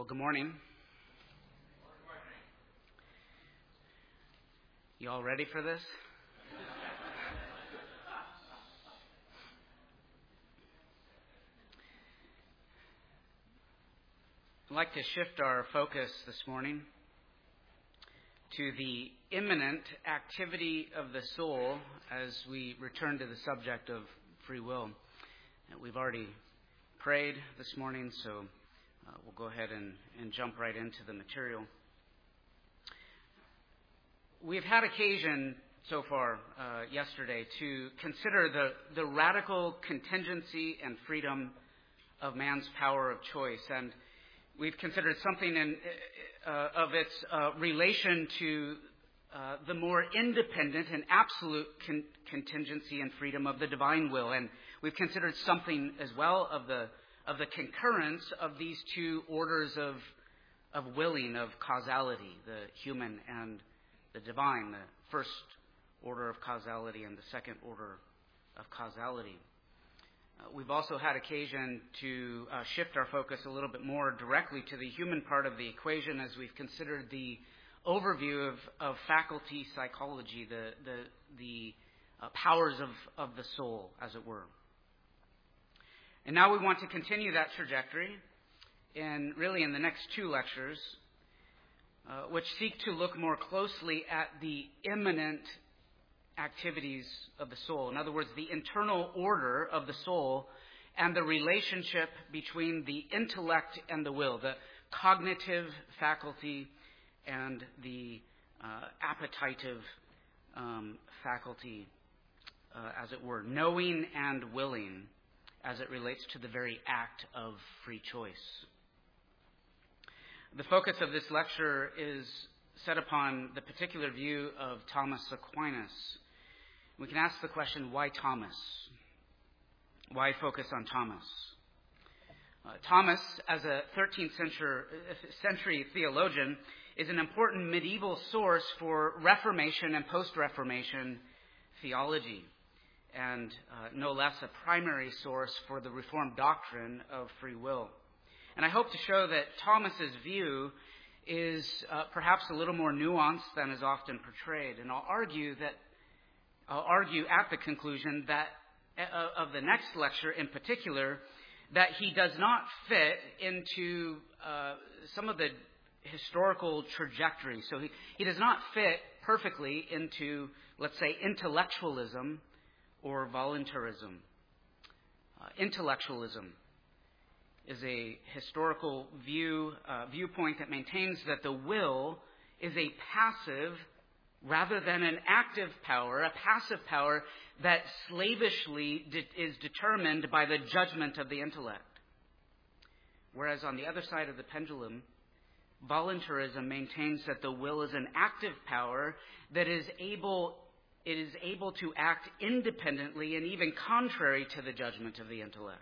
Well, good morning. You all ready for this? I'd like to shift our focus this morning to the imminent activity of the soul as we return to the subject of free will. We've already prayed this morning, so we'll go ahead and jump right into the material. We've had occasion so far yesterday to consider the radical contingency and freedom of man's power of choice, and we've considered something of its relation to the more independent and absolute contingency and freedom of the divine will, and we've considered something as well of the concurrence of these two orders of willing, of causality, the human and the divine, the first order of causality and the second order of causality. We've also had occasion to shift our focus a little bit more directly to the human part of the equation as we've considered the overview of faculty psychology, the powers of the soul, as it were. And now we want to continue that trajectory in the next two lectures, which seek to look more closely at the immanent activities of the soul. In other words, the internal order of the soul and the relationship between the intellect and the will, the cognitive faculty and the appetitive faculty, as it were, knowing and willing as it relates to the very act of free choice. The focus of this lecture is set upon the particular view of Thomas Aquinas. We can ask the question, why Thomas? Why focus on Thomas? Thomas, as a 13th century theologian, is an important medieval source for Reformation and post-Reformation theology, and no less a primary source for the Reformed doctrine of free will. And I hope to show that Thomas's view is perhaps a little more nuanced than is often portrayed. And I'll argue at the conclusion that of the next lecture in particular, that he does not fit into some of the historical trajectory. So he does not fit perfectly into, let's say, intellectualism or voluntarism. Intellectualism is a historical viewpoint that maintains that the will is a passive rather than an active power, a passive power that slavishly is determined by the judgment of the intellect. Whereas on the other side of the pendulum, voluntarism maintains that the will is an active power that is able to act independently and even contrary to the judgment of the intellect.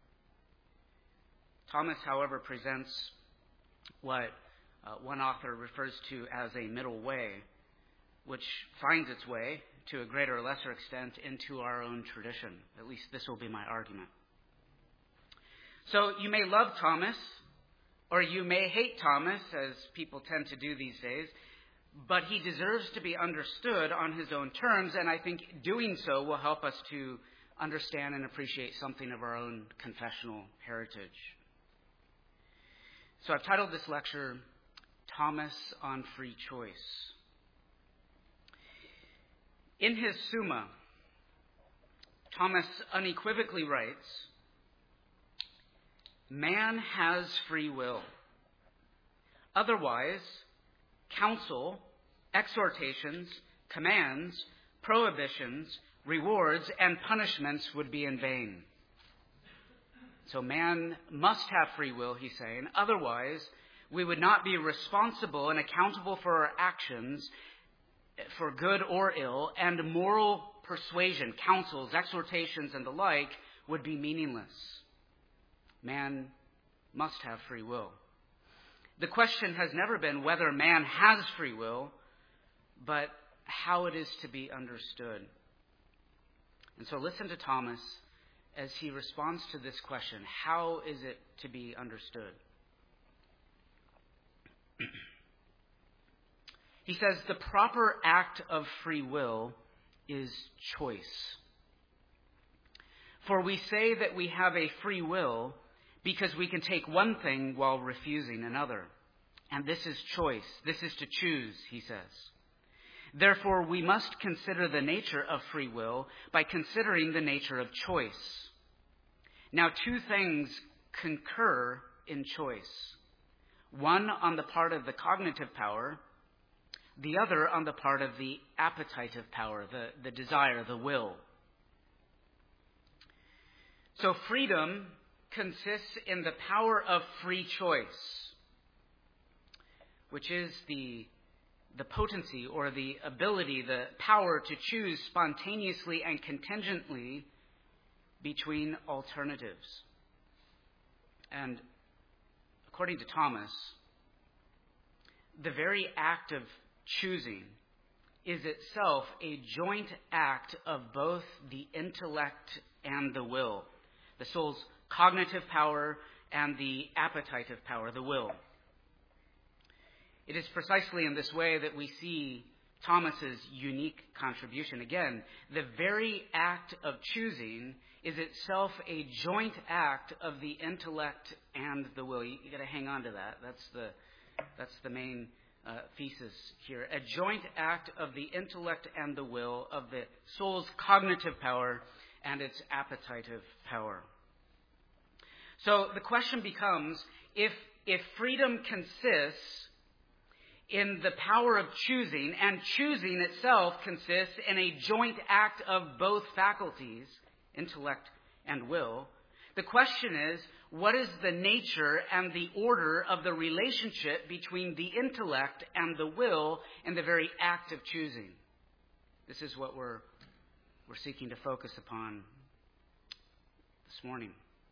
Thomas, however, presents what one author refers to as a middle way, which finds its way, to a greater or lesser extent, into our own tradition. At least this will be my argument. So you may love Thomas, or you may hate Thomas, as people tend to do these days, but he deserves to be understood on his own terms, and I think doing so will help us to understand and appreciate something of our own confessional heritage. So I've titled this lecture, Thomas on Free Choice. In his Summa, Thomas unequivocally writes, man has free will. Otherwise, counsel, exhortations, commands, prohibitions, rewards, and punishments would be in vain. So man must have free will, he's saying. Otherwise, we would not be responsible and accountable for our actions, for good or ill, and moral persuasion, counsels, exhortations, and the like would be meaningless. Man must have free will. The question has never been whether man has free will, but how it is to be understood. And so listen to Thomas as he responds to this question. How is it to be understood? He says the proper act of free will is choice. For we say that we have a free will because we can take one thing while refusing another. And this is choice. This is to choose, he says. Therefore, we must consider the nature of free will by considering the nature of choice. Now, two things concur in choice. One on the part of the cognitive power, the other on the part of the appetitive power, the desire, the will. So freedom consists in the power of free choice, which is the potency or the ability, the power to choose spontaneously and contingently between alternatives. And according to Thomas, the very act of choosing is itself a joint act of both the intellect and the will, the soul's cognitive power and the appetitive power, the will. It is precisely in this way that we see Thomas's unique contribution. Again, the very act of choosing is itself a joint act of the intellect and the will. You got to hang on to that. That's the main thesis here. A joint act of the intellect and the will, of the soul's cognitive power and its appetitive power. So the question becomes, if freedom consists in the power of choosing, and choosing itself consists in a joint act of both faculties, intellect and will, the question is, what is the nature and the order of the relationship between the intellect and the will in the very act of choosing? This is what we're seeking to focus upon this morning.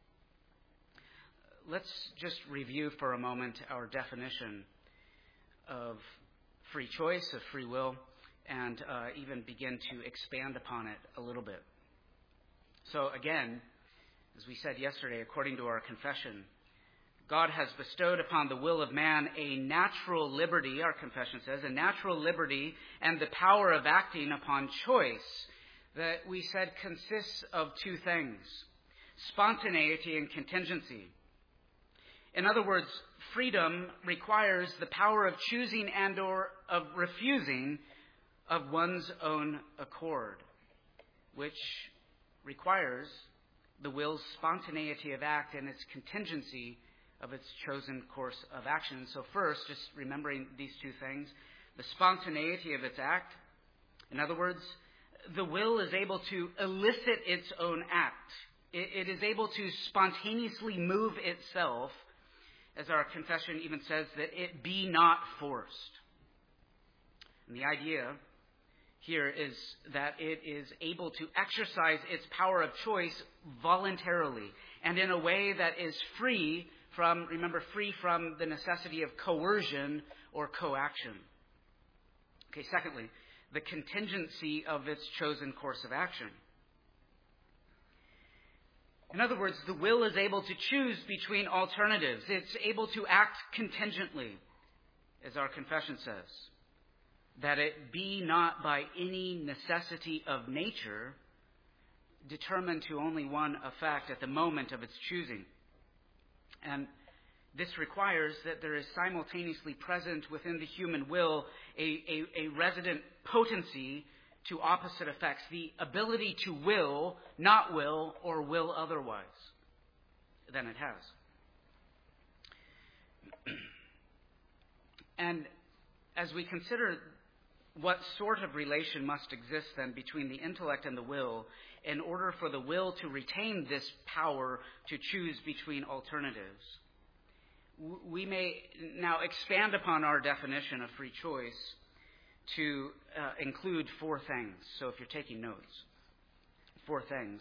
Let's just review for a moment our definition of free choice, of free will, and even begin to expand upon it a little bit. So again, as we said yesterday, according to our confession, God has bestowed upon the will of man a natural liberty, our confession says, a natural liberty and the power of acting upon choice that we said consists of two things: spontaneity and contingency. In other words, freedom requires the power of choosing and or of refusing of one's own accord, which requires the will's spontaneity of act and its contingency of its chosen course of action. So first, just remembering these two things, the spontaneity of its act. In other words, the will is able to elicit its own act. It is able to spontaneously move itself, as our confession even says, that it be not forced. And the idea here is that it is able to exercise its power of choice voluntarily and in a way that is free from the necessity of coercion or coaction. Okay, secondly, the contingency of its chosen course of action. In other words, the will is able to choose between alternatives. It's able to act contingently, as our confession says, that it be not by any necessity of nature determined to only one effect at the moment of its choosing. And this requires that there is simultaneously present within the human will a resident potency to opposite effects, the ability to will, not will, or will otherwise than it has. And as we consider what sort of relation must exist then between the intellect and the will, in order for the will to retain this power to choose between alternatives, we may now expand upon our definition of free choice to include four things. So if you're taking notes, four things.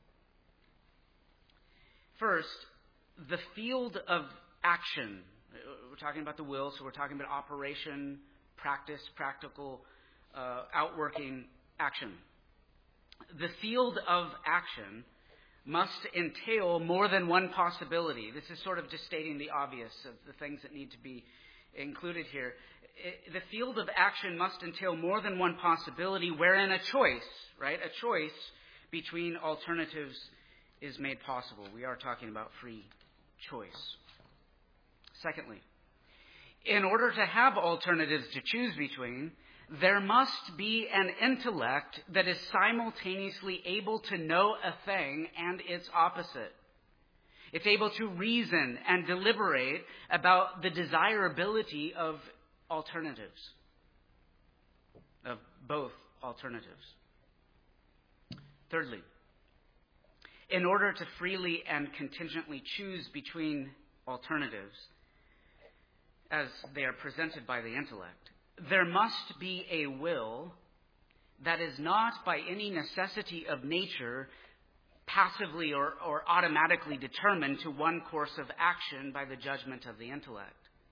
First, the field of action. We're talking about the will, so we're talking about operation, practice, practical, outworking action. The field of action must entail more than one possibility. This is sort of just stating the obvious of the things that need to be included here. The field of action must entail more than one possibility wherein a choice, right? A choice between alternatives is made possible. We are talking about free choice. Secondly, in order to have alternatives to choose between, there must be an intellect that is simultaneously able to know a thing and its opposite. It's able to reason and deliberate about the desirability of alternatives, of both alternatives. Thirdly, in order to freely and contingently choose between alternatives as they are presented by the intellect, there must be a will that is not by any necessity of nature passively or automatically determined to one course of action by the judgment of the intellect.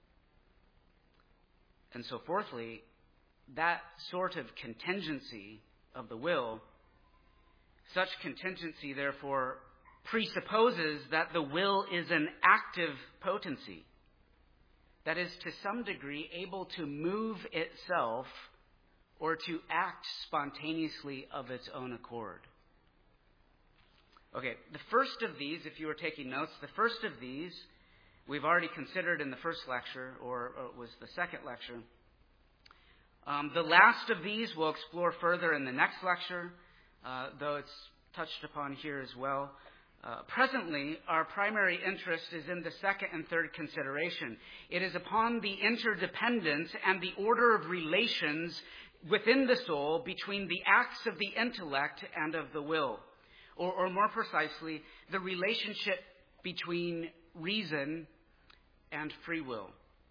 And so fourthly, that sort of contingency of the will, such contingency therefore presupposes that the will is an active potency, that is to some degree able to move itself or to act spontaneously of its own accord. Okay, the first of these, if you were taking notes, the first of these we've already considered in the first lecture, or it was the second lecture. The last of these we'll explore further in the next lecture, though it's touched upon here as well. Presently, our primary interest is in the second and third consideration. It is upon the interdependence and the order of relations within the soul between the acts of the intellect and of the will. Or more precisely, the relationship between reason and free will.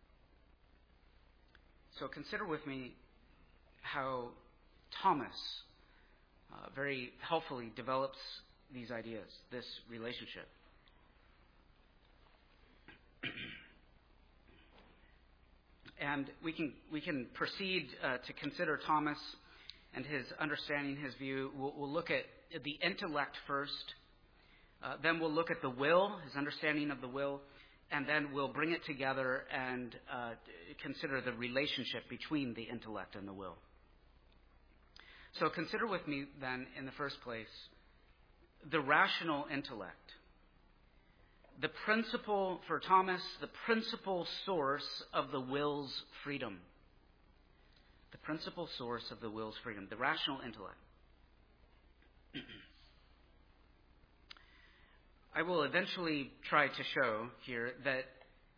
So consider with me how Thomas very helpfully develops these ideas, this relationship. And we can proceed to consider Thomas and his understanding, his view. We'll look at the intellect first. Then we'll look at the will, his understanding of the will. And then we'll bring it together and consider the relationship between the intellect and the will. So consider with me then, in the first place, the rational intellect. The principle, for Thomas, the principal source of the will's freedom. The principal source of the will's freedom, the rational intellect. I will eventually try to show here that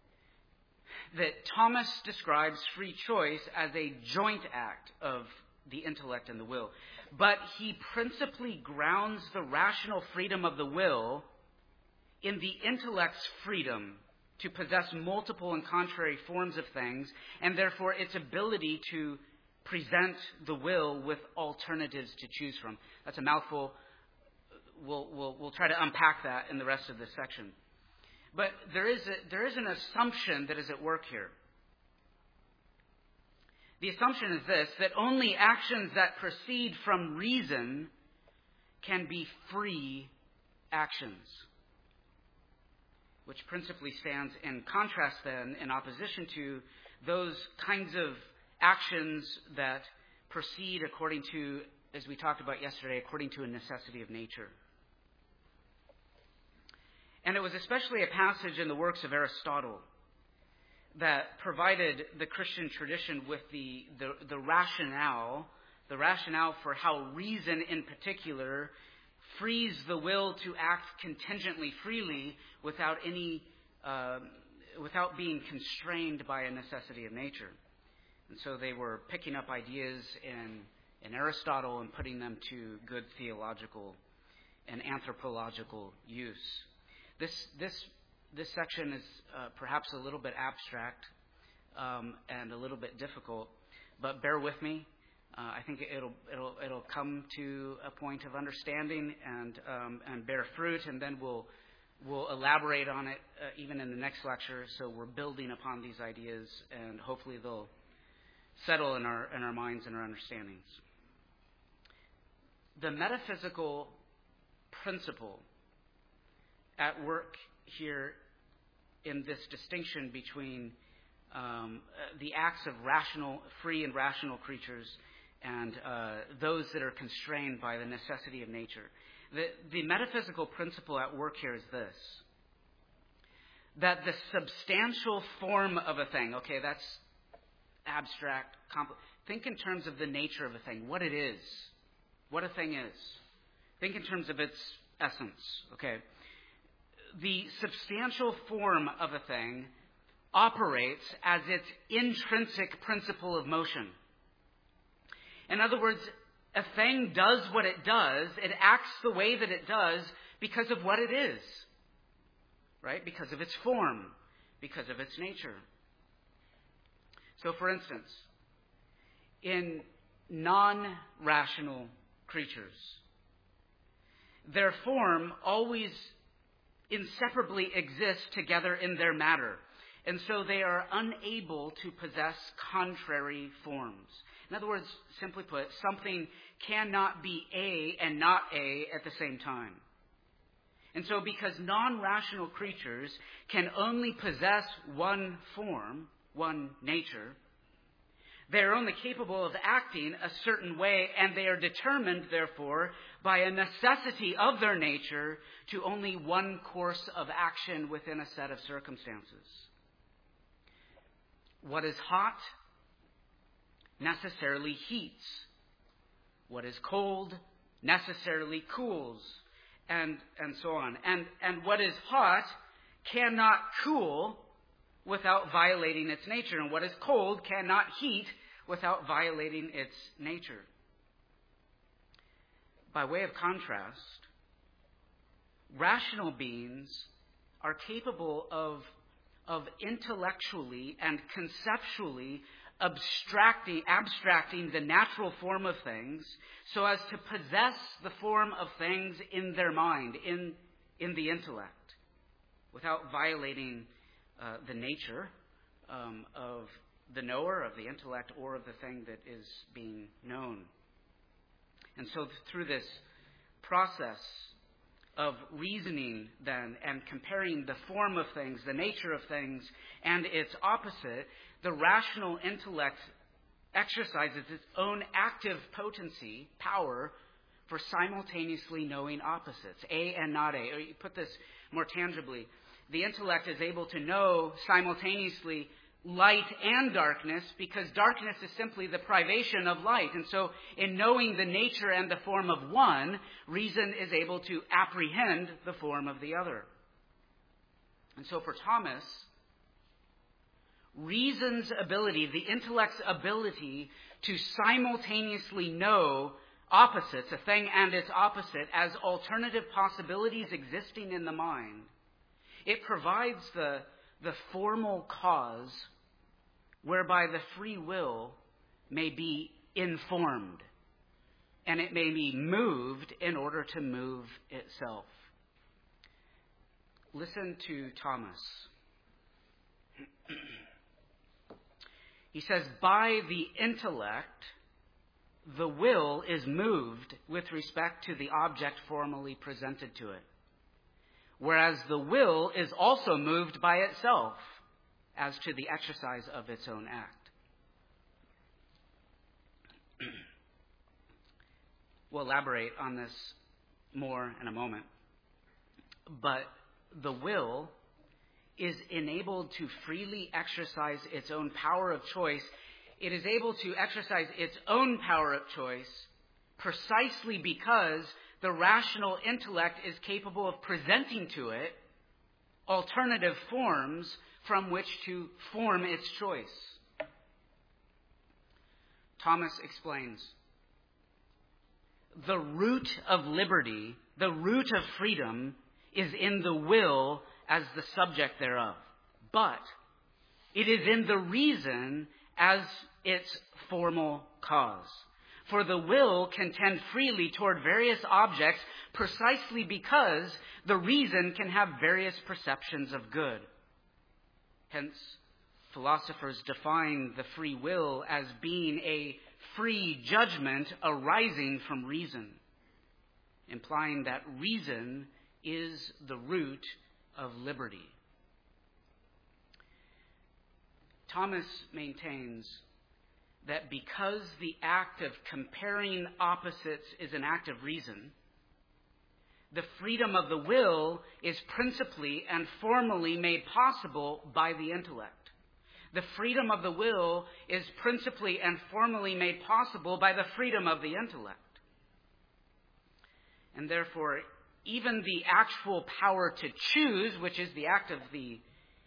Thomas describes free choice as a joint act of the intellect and the will. But he principally grounds the rational freedom of the will in the intellect's freedom to possess multiple and contrary forms of things, and therefore its ability to present the will with alternatives to choose from. That's a mouthful. We'll try to unpack that in the rest of this section. But there is an assumption that is at work here. The assumption is this, that only actions that proceed from reason can be free actions, which principally stands in contrast then, in opposition to those kinds of actions that proceed according to, as we talked about yesterday, according to a necessity of nature. And it was especially a passage in the works of Aristotle that provided the Christian tradition with the rationale for how reason in particular frees the will to act contingently freely without being constrained by a necessity of nature. And so they were picking up ideas in Aristotle and putting them to good theological and anthropological use. This section is perhaps a little bit abstract and a little bit difficult, but bear with me. I think it'll come to a point of understanding and bear fruit, and then we'll elaborate on it even in the next lecture. So we're building upon these ideas, and hopefully they'll settle in our minds and our understandings. The metaphysical principle at work here in this distinction between the acts of free and rational creatures and those that are constrained by the necessity of nature. The metaphysical principle at work here is this: that the substantial form of a thing, okay, that's abstract, think in terms of the nature of a thing, what it is, what a thing is. Think in terms of its essence, okay? The substantial form of a thing operates as its intrinsic principle of motion. In other words, a thing does what it does, it acts the way that it does because of what it is, right? Because of its form, because of its nature. So, for instance, in non-rational creatures, their form always inseparably exists together in their matter. And so they are unable to possess contrary forms. In other words, simply put, something cannot be A and not A at the same time. And so because non-rational creatures can only possess one form, one nature, they are only capable of acting a certain way, and they are determined, therefore, by a necessity of their nature to only one course of action within a set of circumstances. What is hot necessarily heats. What is cold necessarily cools, and so on. And what is hot cannot cool without violating its nature, and what is cold cannot heat without violating its nature. By way of contrast, rational beings are capable of intellectually and conceptually abstracting the natural form of things so as to possess the form of things in their mind, in the intellect, without violating the nature of the knower, of the intellect, or of the thing that is being known. And so through this process of reasoning then and comparing the form of things, the nature of things, and its opposite, the rational intellect exercises its own active potency, power, for simultaneously knowing opposites, A and not A. Or you put this more tangibly, the intellect is able to know simultaneously light and darkness because darkness is simply the privation of light. And so in knowing the nature and the form of one, reason is able to apprehend the form of the other. And so for Thomas, reason's ability, the intellect's ability to simultaneously know opposites, a thing and its opposite, as alternative possibilities existing in the mind, it provides the formal cause whereby the free will may be informed and it may be moved in order to move itself. Listen to Thomas. He says, by the intellect, the will is moved with respect to the object formally presented to it, whereas the will is also moved by itself as to the exercise of its own act. We'll elaborate on this more in a moment. But the will is enabled to freely exercise its own power of choice. It is able to exercise its own power of choice precisely because the rational intellect is capable of presenting to it alternative forms from which to form its choice. Thomas explains, the root of liberty, the root of freedom, is in the will as the subject thereof. But it is in the reason as its formal cause. For the will can tend freely toward various objects precisely because the reason can have various perceptions of good. Hence, philosophers define the free will as being a free judgment arising from reason, implying that reason is the root of liberty. Thomas maintains that because the act of comparing opposites is an act of reason, the freedom of the will is principally and formally made possible by the intellect. The freedom of the will is principally and formally made possible by the freedom of the intellect. And therefore, even the actual power to choose, which is the act of the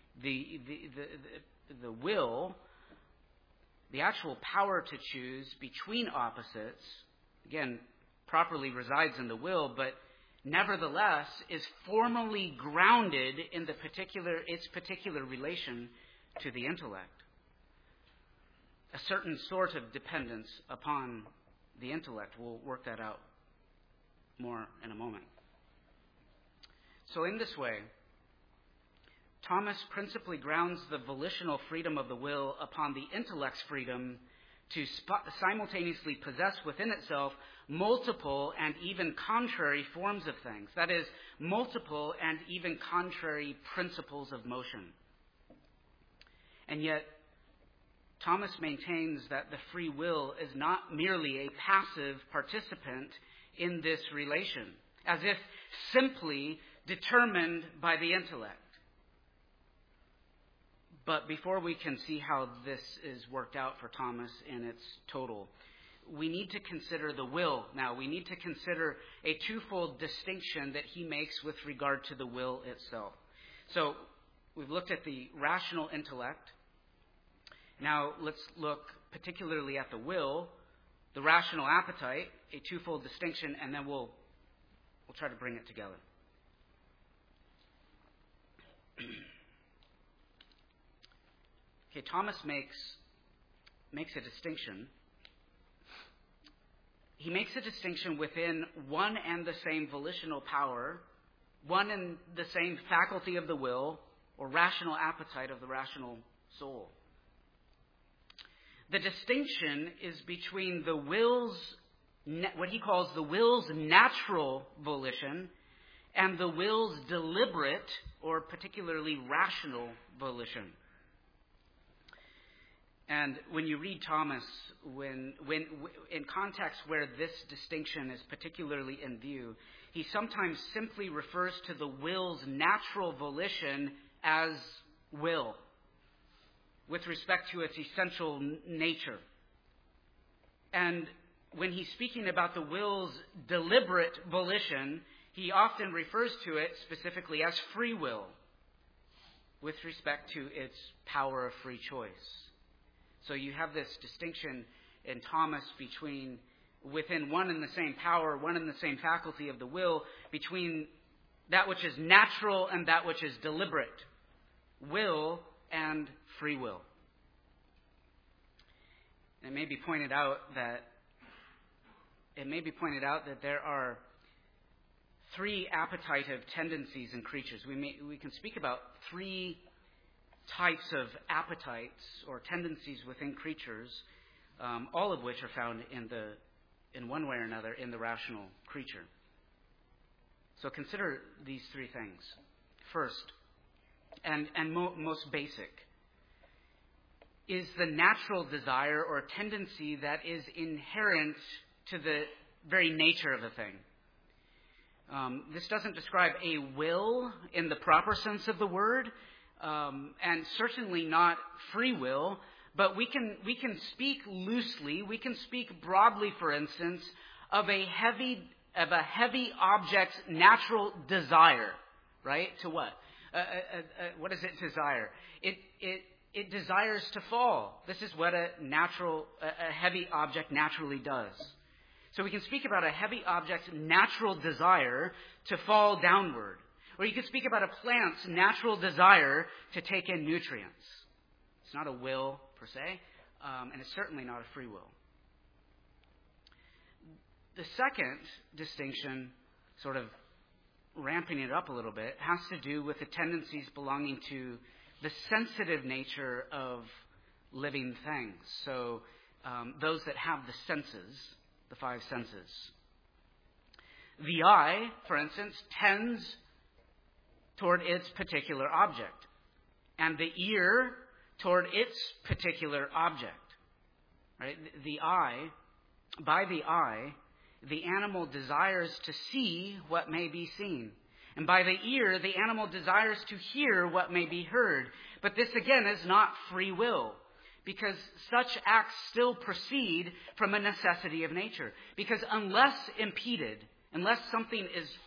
will, the actual power to choose between opposites, again, properly resides in the will, but nevertheless is formally grounded in its particular relation to the intellect. A certain sort of dependence upon the intellect. We'll work that out more in a moment. So in this way, Thomas principally grounds the volitional freedom of the will upon the intellect's freedom to simultaneously possess within itself multiple and even contrary forms of things. That is, multiple and even contrary principles of motion. And yet, Thomas maintains that the free will is not merely a passive participant in this relation, as if simply determined by the intellect. But before we can see how this is worked out for Thomas in its total, we need to consider the will. Now, we need to consider a twofold distinction that he makes with regard to the will itself. So, we've looked at the rational intellect. Now, let's look particularly at the will, the rational appetite, a twofold distinction, and then we'll try to bring it together. Okay, Thomas makes a distinction. He makes a distinction within one and the same volitional power, one and the same faculty of the will, or rational appetite of the rational soul. The distinction is between the will's, what he calls the will's natural volition, and the will's deliberate, or particularly rational volition. And when you read Thomas, when in context where this distinction is particularly in view, he sometimes simply refers to the will's natural volition as will, with respect to its essential nature. And when he's speaking about the will's deliberate volition, he often refers to it specifically as free will, with respect to its power of free choice. So you have this distinction in Thomas between, within one and the same power, one and the same faculty of the will, between that which is natural and that which is deliberate, will and free will. It may be pointed out that there are three appetitive tendencies in creatures. We can speak about three types of appetites or tendencies within creatures, all of which are found in one way or another in the rational creature. So consider these three things. First, and most basic, is the natural desire or tendency that is inherent to the very nature of a thing. This doesn't describe a will in the proper sense of the word, and certainly not free will, but we can speak loosely, we can speak broadly, for instance, of a heavy object's natural desire, right? To what? What does it desire? It desires to fall. This is what a heavy object naturally does. So we can speak about a heavy object's natural desire to fall downward. Or you could speak about a plant's natural desire to take in nutrients. It's not a will per se, and it's certainly not a free will. The second distinction, sort of ramping it up a little bit, has to do with the tendencies belonging to the sensitive nature of living things. So those that have the senses, the five senses. The eye, for instance, tends toward its particular object, and the ear toward its particular object. Right? By the eye, the animal desires to see what may be seen. And by the ear, the animal desires to hear what may be heard. But this, again, is not free will, because such acts still proceed from a necessity of nature. Because unless impeded, unless something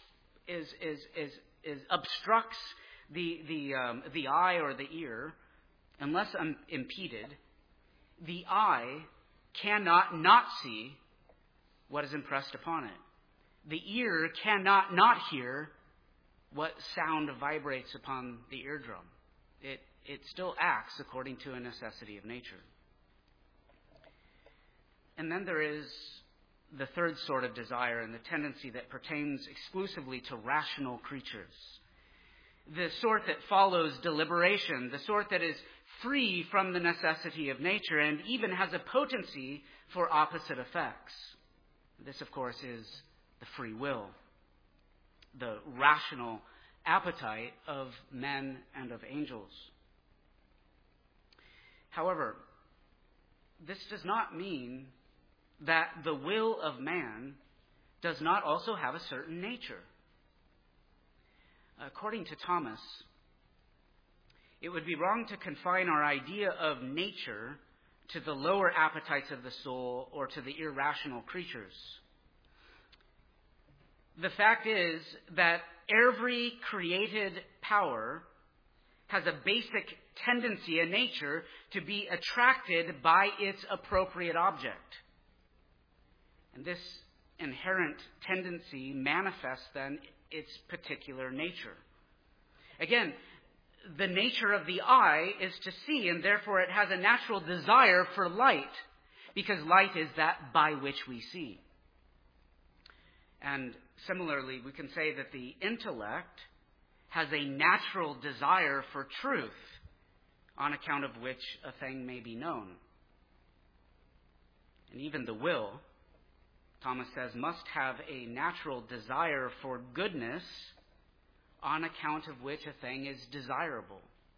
obstructs the eye or the ear, unless impeded, the eye cannot not see what is impressed upon it. The ear cannot not hear what sound vibrates upon the eardrum. It still acts according to a necessity of nature. And then there is the third sort of desire, and the tendency that pertains exclusively to rational creatures. The sort that follows deliberation, the sort that is free from the necessity of nature and even has a potency for opposite effects. This, of course, is the free will, the rational appetite of men and of angels. However, this does not mean that the will of man does not also have a certain nature. According to Thomas, it would be wrong to confine our idea of nature to the lower appetites of the soul or to the irrational creatures. The fact is that every created power has a basic tendency, a nature, to be attracted by its appropriate object. And this inherent tendency manifests then its particular nature. Again, the nature of the eye is to see, and therefore it has a natural desire for light, because light is that by which we see. And similarly, we can say that the intellect has a natural desire for truth, on account of which a thing may be known. And even the will, Thomas says, must have a natural desire for goodness, on account of which a thing is desirable.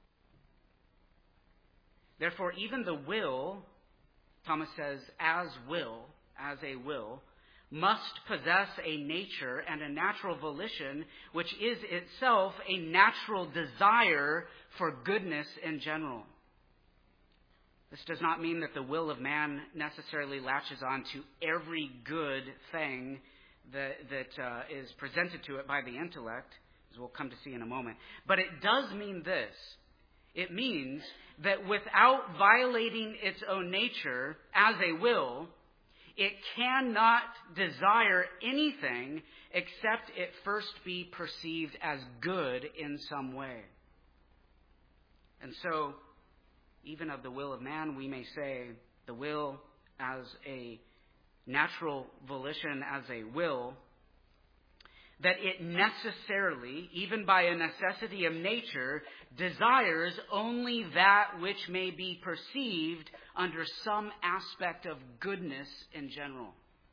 Therefore, even the will, Thomas says, as a will, must possess a nature and a natural volition, which is itself a natural desire for goodness in general. This does not mean that the will of man necessarily latches on to every good thing that is presented to it by the intellect, as we'll come to see in a moment. But it does mean this. It means that without violating its own nature as a will, it cannot desire anything except it first be perceived as good in some way. And so, even of the will of man, we may say the will as a natural volition, as a will, that it necessarily, even by a necessity of nature, desires only that which may be perceived under some aspect of goodness in general.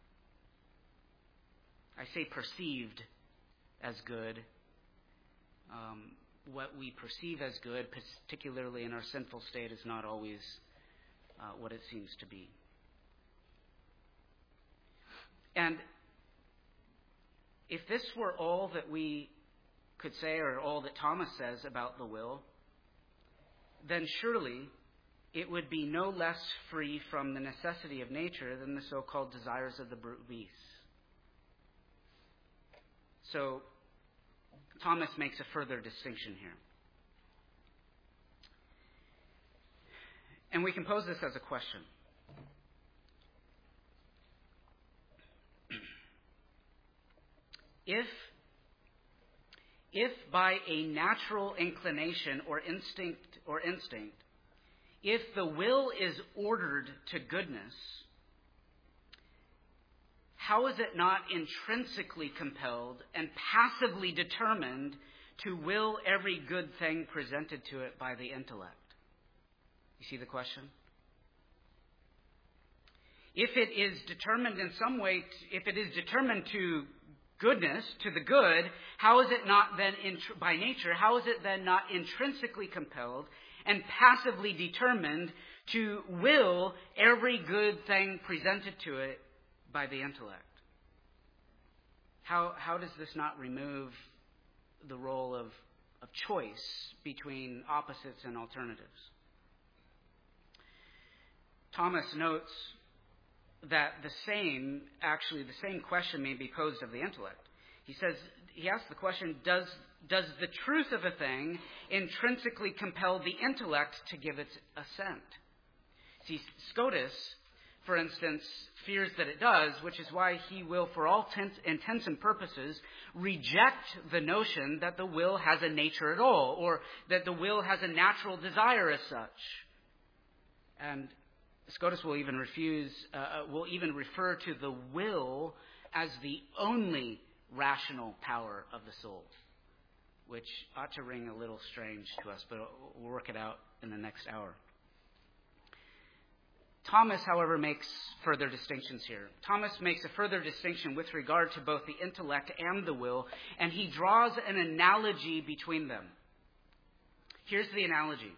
I say perceived as good. What we perceive as good, particularly in our sinful state, is not always what it seems to be. And if this were all that we could say, or all that Thomas says about the will, then surely it would be no less free from the necessity of nature than the so-called desires of the brute beasts. So, Thomas makes a further distinction here. And we can pose this as a question. If by a natural inclination or instinct, if the will is ordered to goodness, how is it not intrinsically compelled and passively determined to will every good thing presented to it by the intellect? You see the question? If it is determined in some way, if it is determined to goodness, to the good, how is it not then, by nature, how is it then not intrinsically compelled and passively determined to will every good thing presented to it by the intellect? How does this not remove the role of choice between opposites and alternatives? Thomas notes that the same question may be posed of the intellect. He asks the question, does the truth of a thing intrinsically compel the intellect to give its assent? See, Scotus, for instance, fears that it does, which is why he will, for all intents and purposes, reject the notion that the will has a nature at all, or that the will has a natural desire as such. And Scotus will even refer to the will as the only rational power of the soul, which ought to ring a little strange to us, but we'll work it out in the next hour. Thomas, however, makes further distinctions here. Thomas makes a further distinction with regard to both the intellect and the will, and he draws an analogy between them. Here's the analogy.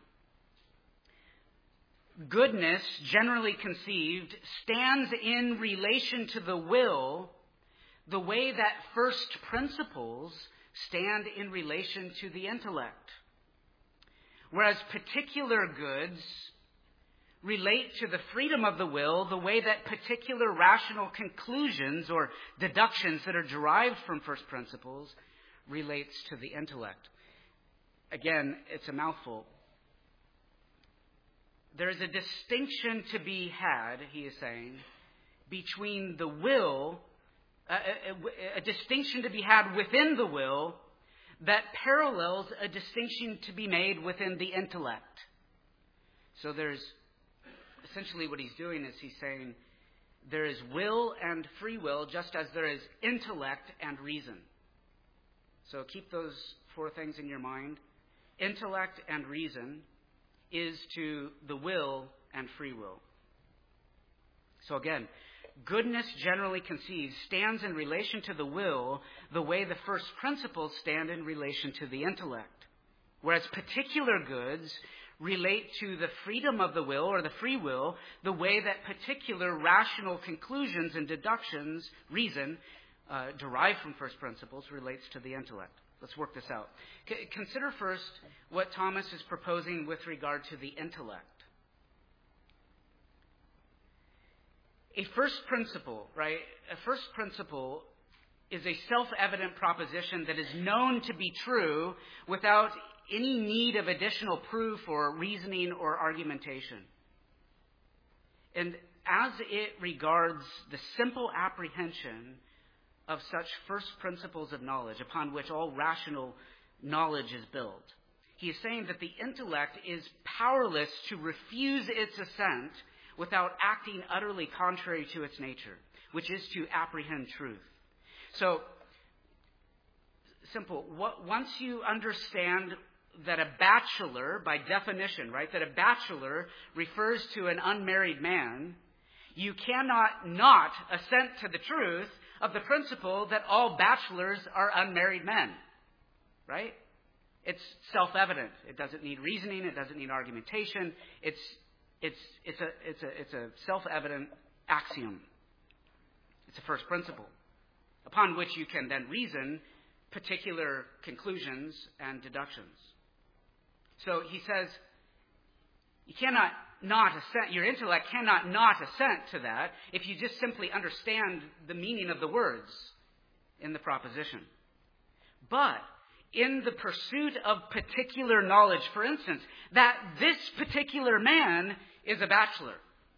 Goodness, generally conceived, stands in relation to the will the way that first principles stand in relation to the intellect. Whereas particular goods relate to the freedom of the will the way that particular rational conclusions or deductions that are derived from first principles relates to the intellect. Again, it's a mouthful. There is a distinction to be had, he is saying, between the will, a distinction to be had within the will that parallels a distinction to be made within the intellect. So there's essentially what he's doing is he's saying there is will and free will just as there is intellect and reason. So keep those four things in your mind. Intellect and reason is to the will and free will. So again, goodness generally conceived stands in relation to the will the way the first principles stand in relation to the intellect. Whereas particular goods relate to the freedom of the will or the free will the way that particular rational conclusions and deductions, reason, derived from first principles relates to the intellect. Let's work this out. Consider first what Thomas is proposing with regard to the intellect. A first principle, right? A first principle is a self-evident proposition that is known to be true without any need of additional proof or reasoning or argumentation. And as it regards the simple apprehension of such first principles of knowledge upon which all rational knowledge is built, he is saying that the intellect is powerless to refuse its assent without acting utterly contrary to its nature, which is to apprehend truth. So, simple. Once you understand that a bachelor, by definition, right, that a bachelor refers to an unmarried man, you cannot not assent to the truth of the principle that all bachelors are unmarried men, right? It's self-evident. It doesn't need reasoning. It doesn't need argumentation. It's a self-evident axiom. It's a first principle upon which you can then reason particular conclusions and deductions. So he says, you cannot not assent, your intellect cannot not assent to that if you just simply understand the meaning of the words in the proposition. But in the pursuit of particular knowledge, for instance, that this particular man is a bachelor,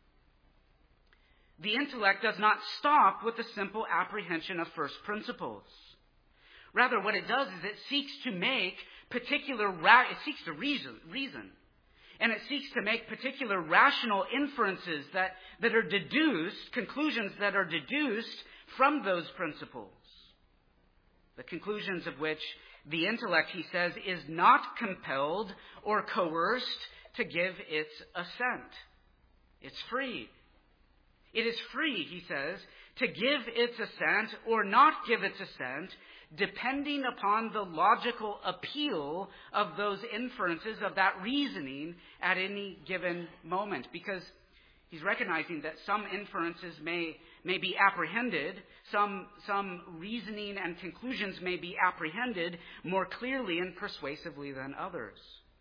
the intellect does not stop with the simple apprehension of first principles. Rather, what it does is it seeks to make it seeks to reason. And it seeks to make particular rational inferences that are deduced, conclusions that are deduced from those principles. The conclusions of which the intellect, he says, is not compelled or coerced to give its assent. It's free. It is free, he says, to give its assent or not give its assent, depending upon the logical appeal of those inferences, of that reasoning at any given moment. Because he's recognizing that some inferences may be apprehended, some reasoning and conclusions may be apprehended more clearly and persuasively than others.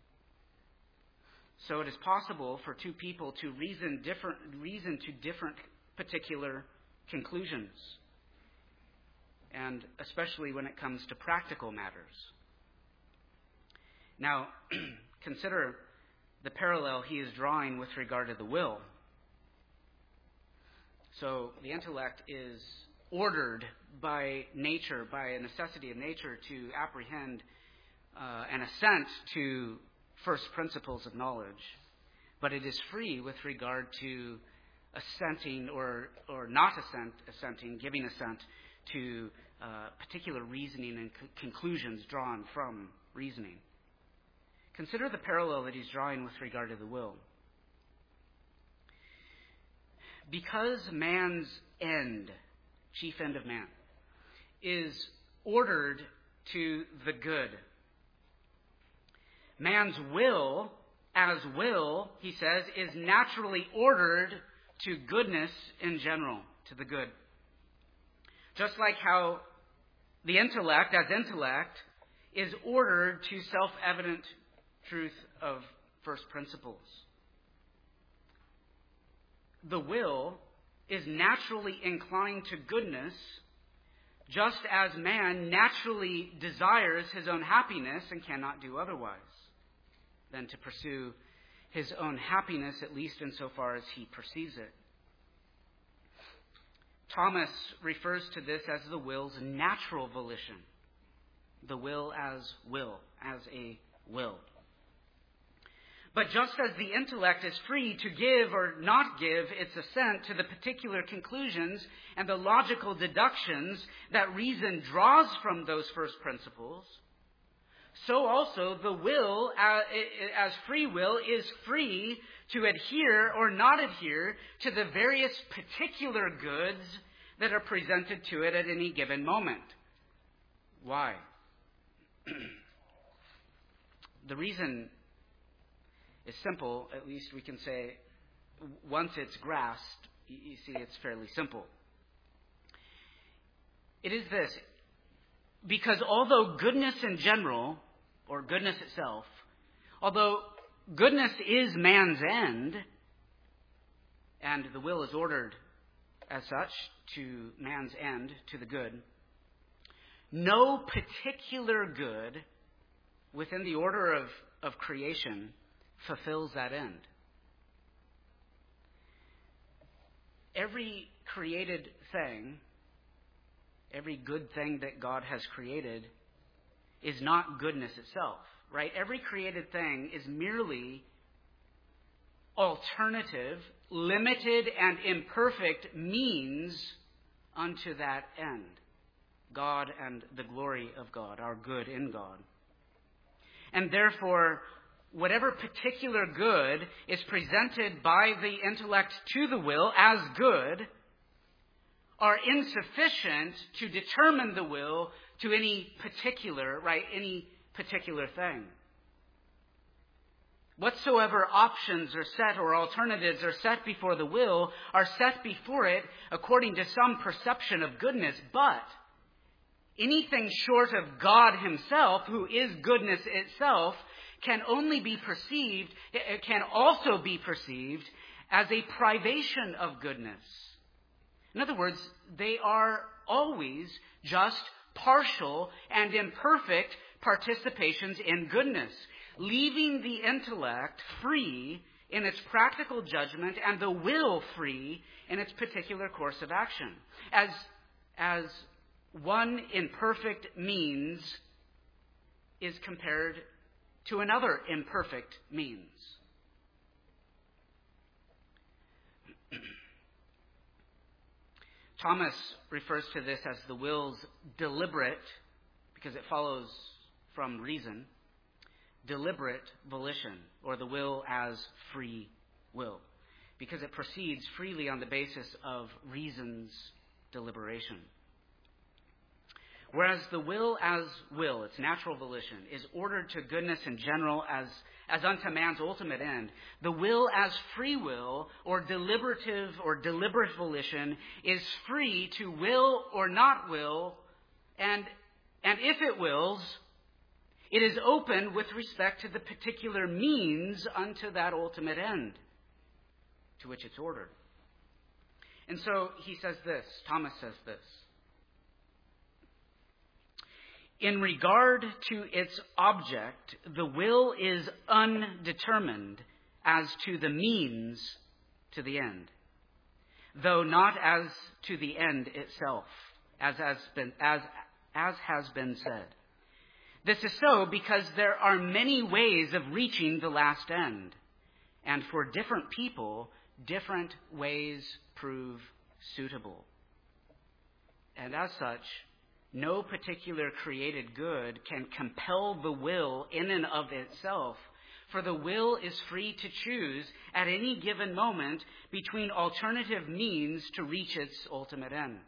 So it is possible for two people to reason to different particular conclusions, and especially when it comes to practical matters. Now, consider the parallel he is drawing with regard to the will. So the intellect is ordered by nature, by a necessity of nature, to apprehend and assent to first principles of knowledge. But it is free with regard to assenting or not assenting, giving assent to particular reasoning and conclusions drawn from reasoning. Consider the parallel that he's drawing with regard to the will. Because man's end, chief end of man, is ordered to the good, man's will, as will, he says, is naturally ordered to goodness in general, to the good. Just like how the intellect, as intellect, is ordered to self-evident truth of first principles. The will is naturally inclined to goodness, just as man naturally desires his own happiness and cannot do otherwise than to pursue his own happiness, at least insofar as he perceives it. Thomas refers to this as the will's natural volition. The will as a will. But just as the intellect is free to give or not give its assent to the particular conclusions and the logical deductions that reason draws from those first principles, so also the will, as free will, is free to adhere or not adhere to the various particular goods that are presented to it at any given moment. Why? The reason is simple, at least we can say. Once it's grasped, you see it's fairly simple. It is this: because although goodness in general, or goodness itself, although goodness is man's end, and the will is ordered as such to man's end, to the good, no particular good within the order of creation fulfills that end. Every created thing, every good thing that God has created is not goodness itself, right? Every created thing is merely alternative, limited, and imperfect means unto that end. God and the glory of God, our good in God. And therefore, whatever particular good is presented by the intellect to the will as good are insufficient to determine the will to any particular thing. Whatsoever options are set or alternatives are set before the will are set before it according to some perception of goodness, but anything short of God himself, who is goodness itself, can also be perceived as a privation of goodness. In other words, they are always just partial and imperfect participations in goodness, leaving the intellect free in its practical judgment and the will free in its particular course of action. As one imperfect means is compared to another imperfect means. Thomas refers to this as the will's deliberate, because it follows from reason, deliberate volition, or the will as free will. because it proceeds freely on the basis of reason's deliberation. Whereas the will as will, its natural volition, is ordered to goodness in general as unto man's ultimate end, the will as free will or deliberative or deliberate volition is free to will or not will, and if it wills, it is open with respect to the particular means unto that ultimate end to which it's ordered. And so he says this, Thomas says this. In regard to its object, the will is undetermined as to the means to the end, though not as to the end itself, as has been said. This is so because there are many ways of reaching the last end, and for different people, different ways prove suitable. And as such, no particular created good can compel the will in and of itself, for the will is free to choose at any given moment between alternative means to reach its ultimate end.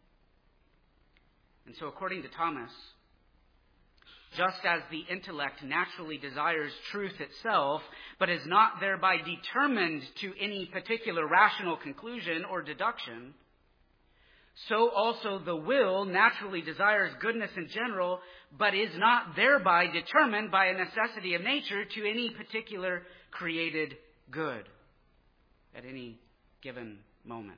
And so according to Thomas, just as the intellect naturally desires truth itself, but is not thereby determined to any particular rational conclusion or deduction, so also the will naturally desires goodness in general, but is not thereby determined by a necessity of nature to any particular created good at any given moment.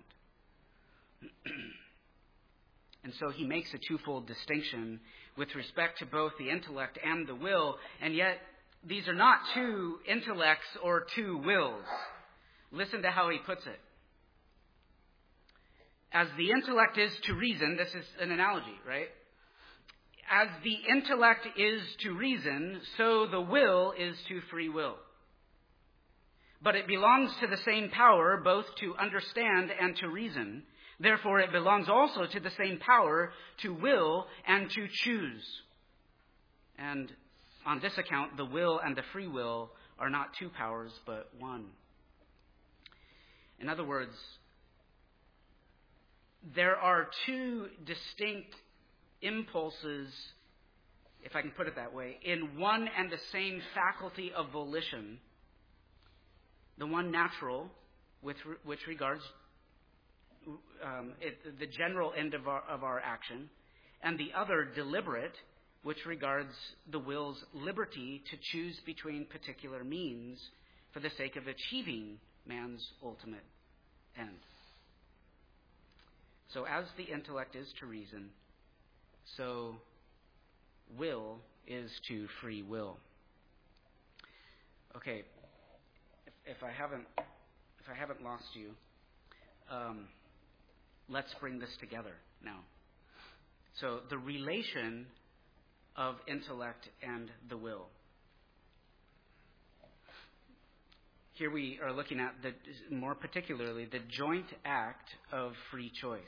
And so he makes a twofold distinction with respect to both the intellect and the will, and yet these are not two intellects or two wills. Listen to how he puts it. As the intellect is to reason, this is an analogy, right? As the intellect is to reason, so the will is to free will. But it belongs to the same power both to understand and to reason. Therefore, it belongs also to the same power to will and to choose. And on this account, the will and the free will are not two powers, but one. In other words, there are two distinct impulses, if I can put it that way, in one and the same faculty of volition. The one natural, which regards the general end of our action, and the other deliberate, which regards the will's liberty to choose between particular means for the sake of achieving man's ultimate end. So as the intellect is to reason, so will is to free will. Okay, if I haven't lost you, let's bring this together now. So the relation of intellect and the will. Here we are looking at, more particularly, the joint act of free choice.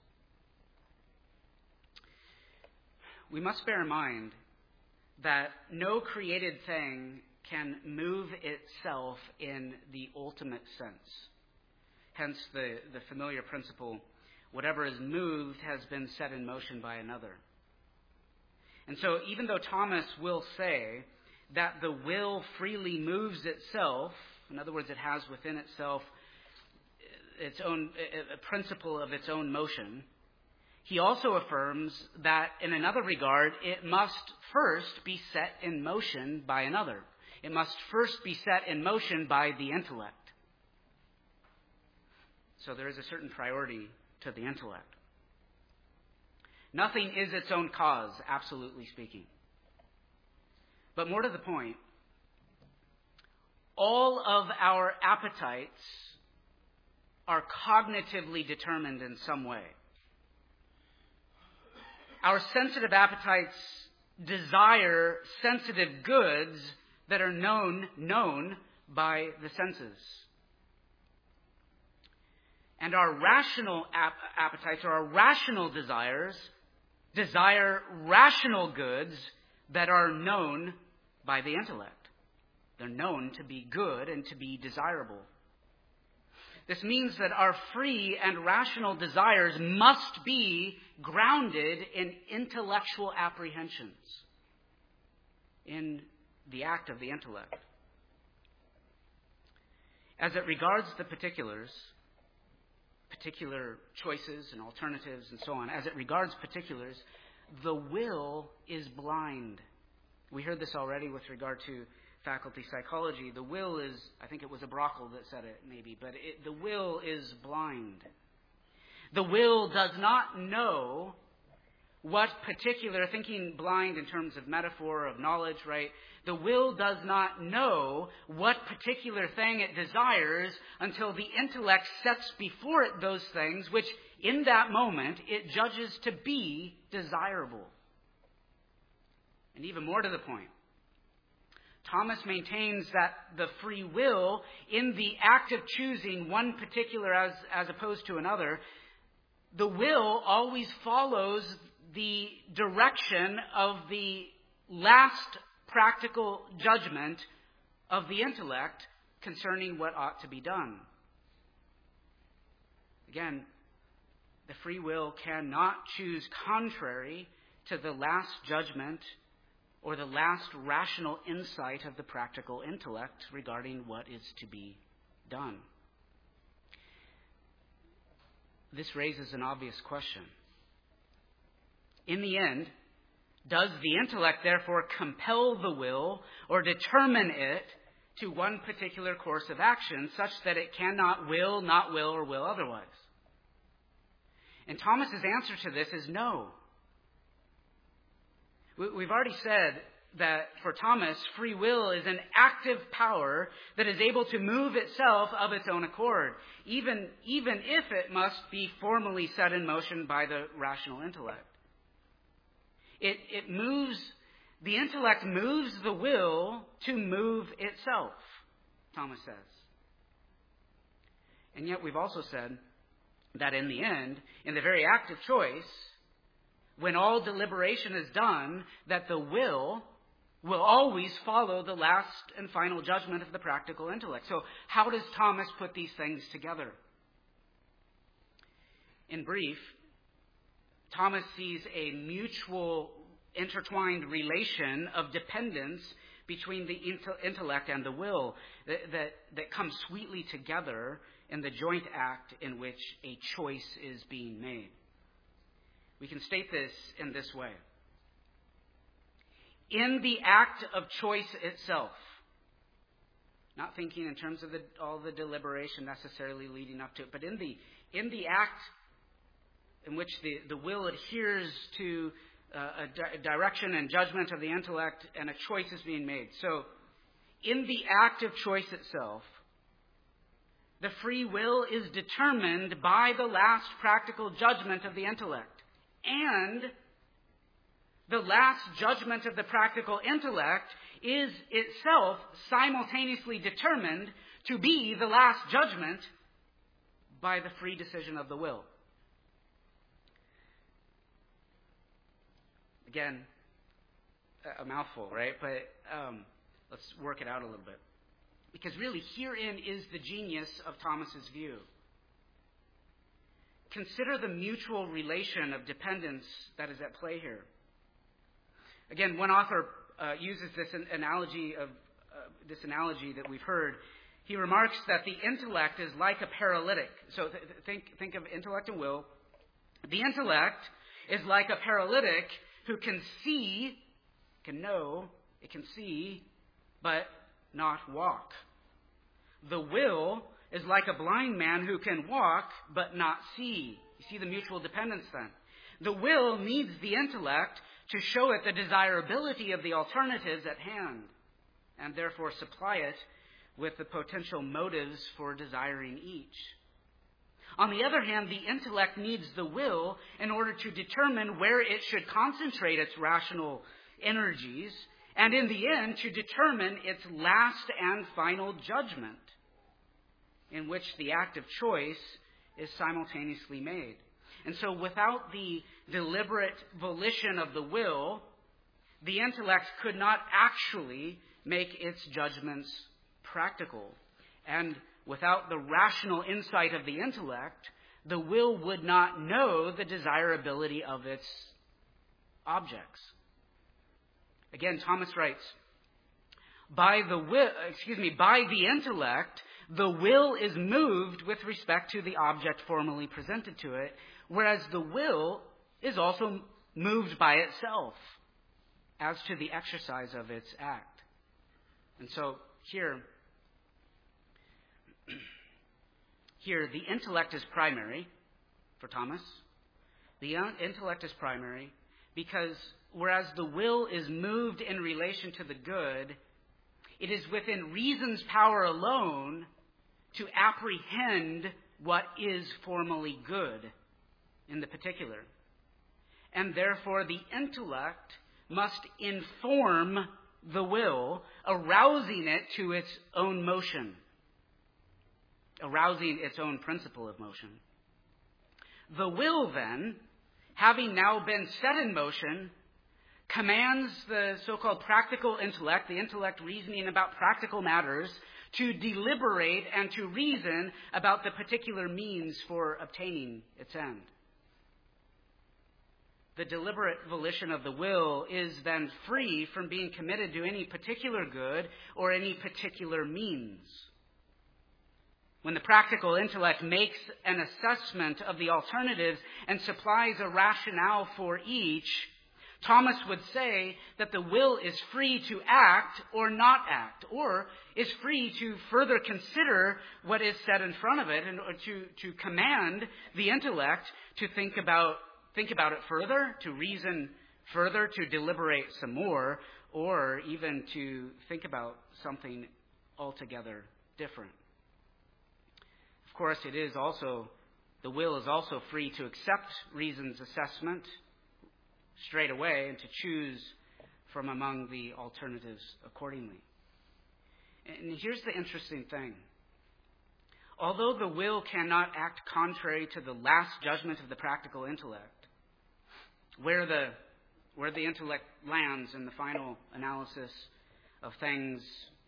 We must bear in mind that no created thing can move itself in the ultimate sense. Hence the familiar principle, whatever is moved has been set in motion by another. And so even though Thomas will say that the will freely moves itself, in other words, it has within itself its own a principle of its own motion, he also affirms that in another regard, it must first be set in motion by another. It must first be set in motion by the intellect. So there is a certain priority to the intellect. Nothing is its own cause, absolutely speaking. But more to the point, all of our appetites are cognitively determined in some way. Our sensitive appetites desire sensitive goods that are known by the senses. And our rational appetites, or our rational desires, desire rational goods that are known by the intellect. They're known to be good and to be desirable. This means that our free and rational desires must be grounded in intellectual apprehensions, in the act of the intellect. As it regards the particulars, particular choices and alternatives and so on, as it regards particulars, the will is blind. We heard this already with regard to faculty psychology. The will is, I think it was Abrakel that said it maybe, but the will is blind. The will does not know what particular, thinking blind in terms of metaphor, of knowledge, right? The will does not know what particular thing it desires until the intellect sets before it those things which in that moment it judges to be desirable. And even more to the point, Thomas maintains that the free will, in the act of choosing one particular as opposed to another, the will always follows the direction of the last practical judgment of the intellect concerning what ought to be done. Again, the free will cannot choose contrary to the last judgment or the last rational insight of the practical intellect regarding what is to be done. This raises an obvious question. In the end, does the intellect therefore compel the will or determine it to one particular course of action such that it cannot will, not will, or will otherwise? And Thomas's answer to this is no. We've already said that for Thomas, free will is an active power that is able to move itself of its own accord, even if it must be formally set in motion by the rational intellect. The intellect moves the will to move itself, Thomas says. And yet we've also said that in the end, in the very act of choice, when all deliberation is done, that the will always follow the last and final judgment of the practical intellect. So how does Thomas put these things together? In brief, Thomas sees a mutual intertwined relation of dependence between the intellect and the will that comes sweetly together in the joint act in which a choice is being made. We can state this in this way. In the act of choice itself, not thinking in terms of all the deliberation necessarily leading up to it, but in the act in which the will adheres to a direction and judgment of the intellect and a choice is being made. So, in the act of choice itself, the free will is determined by the last practical judgment of the intellect. And the last judgment of the practical intellect is itself simultaneously determined to be the last judgment by the free decision of the will. Again, a mouthful, right? But let's work it out a little bit. Because really, herein is the genius of Thomas's view. Consider the mutual relation of dependence that is at play here. Again, one author uses this analogy that we've heard. He remarks that the intellect is like a paralytic. So think of intellect and will. The intellect is like a paralytic who can see, can know, it can see, but not walk. The will is like a blind man who can walk but not see. You see the mutual dependence then. The will needs the intellect to show it the desirability of the alternatives at hand, and therefore supply it with the potential motives for desiring each. On the other hand, the intellect needs the will in order to determine where it should concentrate its rational energies, and in the end to determine its last and final judgment, in which the act of choice is simultaneously made. And so without the deliberate volition of the will, the intellect could not actually make its judgments practical. And without the rational insight of the intellect, the will would not know the desirability of its objects. Again, Thomas writes, by the intellect, the will is moved with respect to the object formally presented to it, whereas the will is also moved by itself as to the exercise of its act. And so here the intellect is primary for Thomas. The intellect is primary because whereas the will is moved in relation to the good, it is within reason's power alone to apprehend what is formally good in the particular. And therefore the intellect must inform the will, arousing it to its own motion, arousing its own principle of motion. The will then, having now been set in motion, commands the so-called practical intellect, the intellect reasoning about practical matters, to deliberate and to reason about the particular means for obtaining its end. The deliberate volition of the will is then free from being committed to any particular good or any particular means. When the practical intellect makes an assessment of the alternatives and supplies a rationale for each, Thomas would say that the will is free to act or not act, or is free to further consider what is set in front of it, and to command the intellect to think about it further, to reason further, to deliberate some more, or even to think about something altogether different. Of course, the will is also free to accept reason's assessment straight away and to choose from among the alternatives accordingly. And here's the interesting thing. Although the will cannot act contrary to the last judgment of the practical intellect, where the intellect lands in the final analysis of things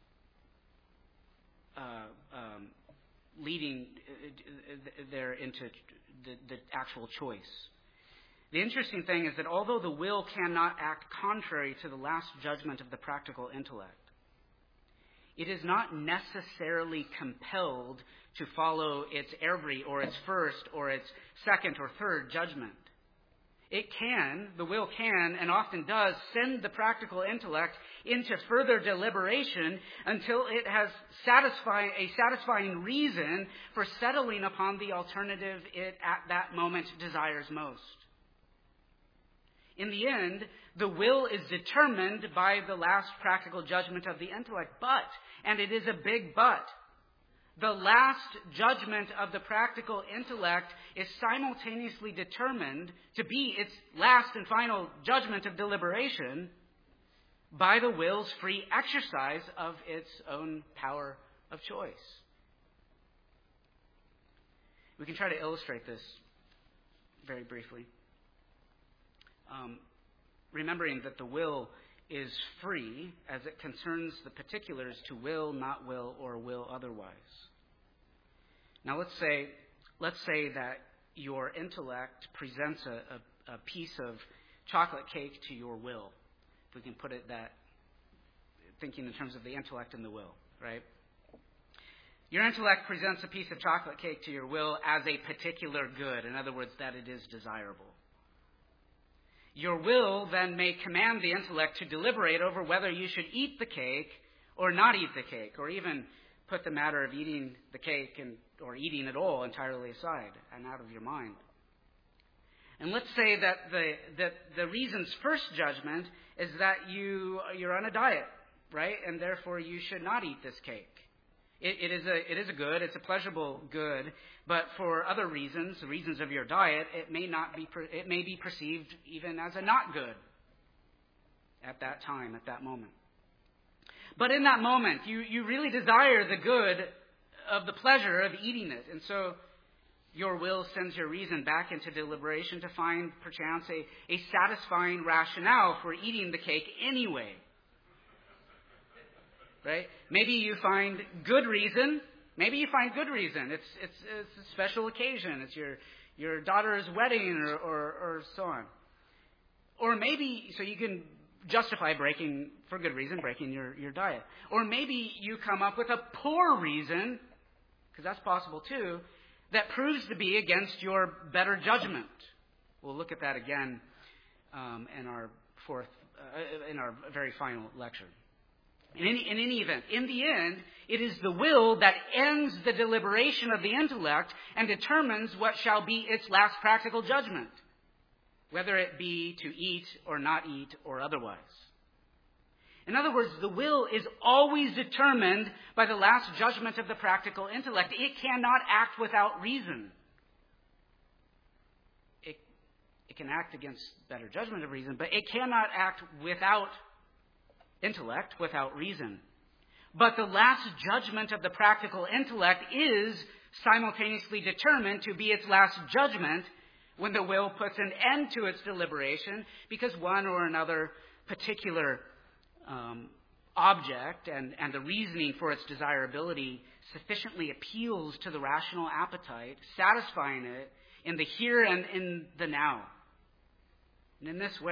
leading there into the actual choice. The interesting thing is that although the will cannot act contrary to the last judgment of the practical intellect, it is not necessarily compelled to follow its every or its first or its second or third judgment. The will can, and often does, send the practical intellect into further deliberation until it has a satisfying reason for settling upon the alternative it at that moment desires most. In the end, the will is determined by the last practical judgment of the intellect, but, and it is a big but, the last judgment of the practical intellect is simultaneously determined to be its last and final judgment of deliberation by the will's free exercise of its own power of choice. We can try to illustrate this very briefly. Remembering that the will is free as it concerns the particulars to will, not will, or will otherwise. Now let's say that your intellect presents a piece of chocolate cake to your will. If we can put it that, thinking in terms of the intellect and the will, right? Your intellect presents a piece of chocolate cake to your will as a particular good. In other words, that it is desirable. Your will then may command the intellect to deliberate over whether you should eat the cake or not eat the cake, or even put the matter of eating the cake or eating it all entirely aside and out of your mind. And let's say that the reason's first judgment is that you're on a diet, right? And therefore you should not eat this cake. It is a good, it's a pleasurable good, but for other reasons, the reasons of your diet, it may be perceived even as a not good at that time, at that moment. But in that moment, you really desire the good of the pleasure of eating it, and so your will sends your reason back into deliberation to find, perchance, a satisfying rationale for eating the cake anyway. Right? Maybe you find good reason Maybe you find good reason. It's a special occasion. It's your daughter's wedding or so on. Or maybe, so you can justify for good reason, breaking your diet. Or maybe you come up with a poor reason, because that's possible too, that proves to be against your better judgment. We'll look at that again in our very final lecture. In any event, in the end, it is the will that ends the deliberation of the intellect and determines what shall be its last practical judgment, whether it be to eat or not eat or otherwise. In other words, the will is always determined by the last judgment of the practical intellect. It cannot act without reason. It can act against better judgment of reason, but it cannot act without intellect, without reason. But the last judgment of the practical intellect is simultaneously determined to be its last judgment when the will puts an end to its deliberation because one or another particular object and the reasoning for its desirability sufficiently appeals to the rational appetite, satisfying it in the here and in the now. And in this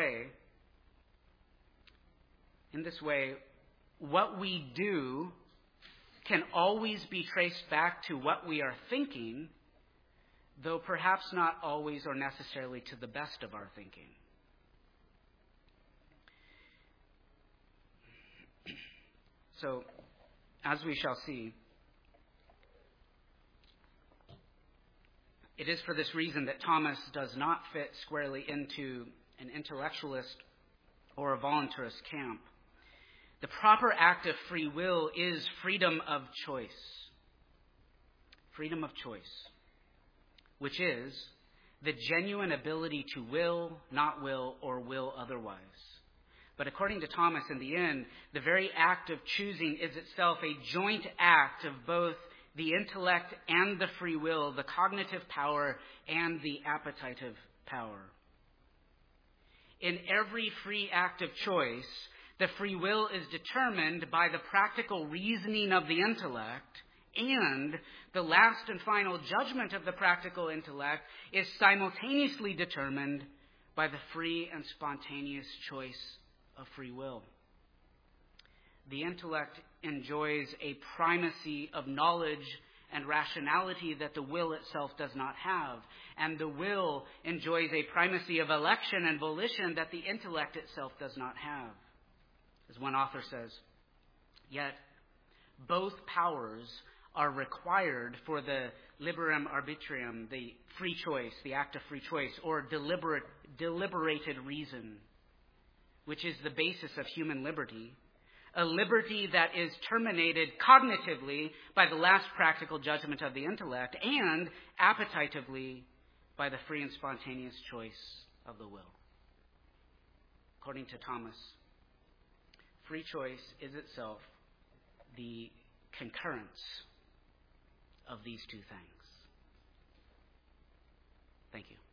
way, what we do can always be traced back to what we are thinking, though perhaps not always or necessarily to the best of our thinking. So, as we shall see, it is for this reason that Thomas does not fit squarely into an intellectualist or a voluntarist camp. The proper act of free will is freedom of choice. Freedom of choice, which is the genuine ability to will, not will, or will otherwise. But according to Thomas, in the end, the very act of choosing is itself a joint act of both the intellect and the free will, the cognitive power and the appetitive power. In every free act of choice, the free will is determined by the practical reasoning of the intellect, and the last and final judgment of the practical intellect is simultaneously determined by the free and spontaneous choice of free will. The intellect enjoys a primacy of knowledge and rationality that the will itself does not have, and the will enjoys a primacy of election and volition that the intellect itself does not have. As one author says, yet both powers are required for the liberum arbitrium, the free choice, the act of free choice, or deliberated reason, which is the basis of human liberty, a liberty that is terminated cognitively by the last practical judgment of the intellect and appetitively by the free and spontaneous choice of the will. According to Thomas, free choice is itself the concurrence of these two things. Thank you.